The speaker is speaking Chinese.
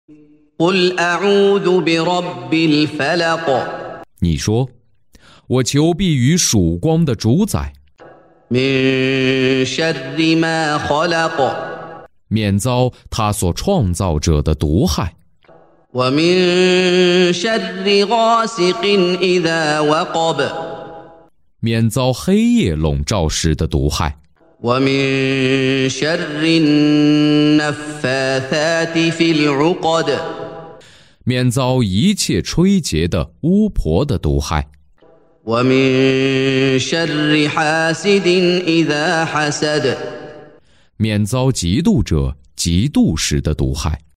قل أعوذ برب الفلق 你说，我求避于曙光的主宰， من شر ما خلق 免遭他所创造者的毒害， ومن شر غاسق إذا وقب 免遭黑夜笼罩时的毒害， ومن شر النفاثات في العقد 免遭一切吹结的巫婆的毒害， ومن شر حاسد إذا حسد 免遭嫉妒者嫉妒时的毒害。